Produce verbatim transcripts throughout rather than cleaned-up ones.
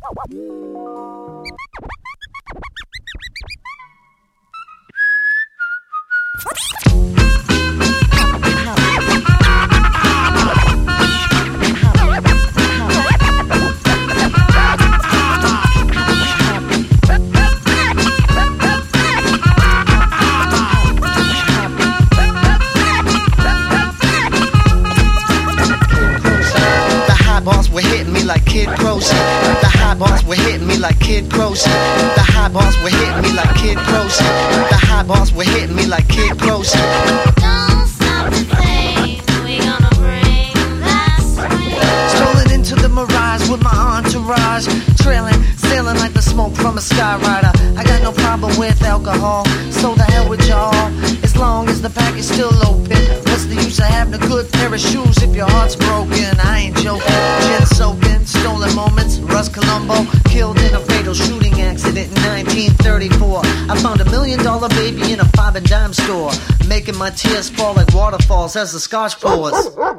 Were hitting me like Kid Croce. The high bars were hitting me like Kid Croce. The high bars were hitting me like Kid Croce. The high bars were hitting me like Kid Croce. Don't stop the flame, we gonna bring that swing. Strolling into the mirage with my entourage, trailing, sailing like the smoke from a skyrider. I got no problem with alcohol, so the hell with y'all. As long as the pack is still open, what's the use of having a good pair of shoes if your heart's broken? I ain't joking. Gin soaking, stolen moments. Russ Columbo killed in a fatal shooting accident in nineteen thirty-four. I found a million dollar baby in a five and dime store, making my tears fall like waterfalls as the scotch pours.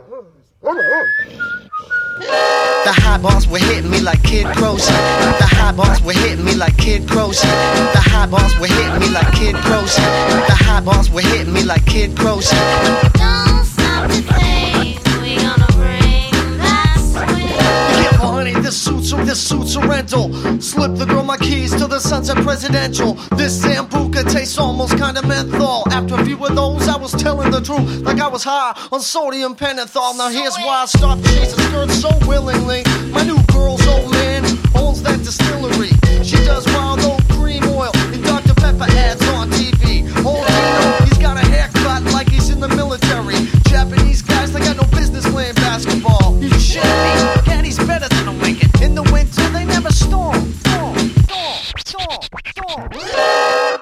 The high bars were hitting me like Kid Croce. The high bars were hitting me like Kid Croce. The high bars were hitting me like Kid Croce. The high bars were hitting me like Kid Croce. Don't stop the flame, we gonna bring that swing. Yeah, well, honey, this suit's a, this suit's a rental. Slip the girl my keys to the Sunset Presidential. This Sambuca tastes almost kinda menthol. After a few of those, I was telling the truth, like I was high on sodium pentothal. Now here's why I stopped chasing skirts so willingly. My new girl's old man owns that distillery. She does wild oat cream oil and Doctor Pepper ads on T V. Old Dino, he's got a haircut like he's in the military. Japanese guys, they got no business playing basketball. You shit me, Caddy's better than a wicket. In the winter, they never storm. Storm, storm, storm, storm.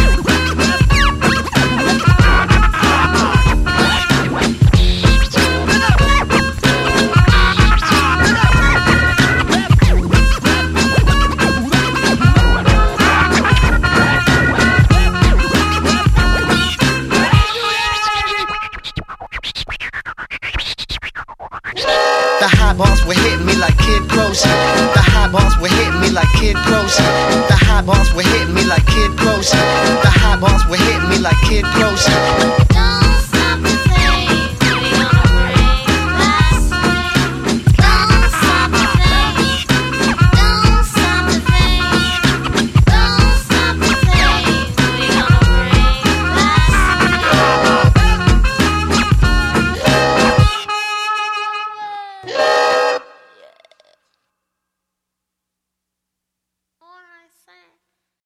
The high bars were hitting me like Kid Croce. The high bars were hitting me like Kid Croce. The high bars were hitting me like Kid Croce. The high bars were hitting me like Kid Croce.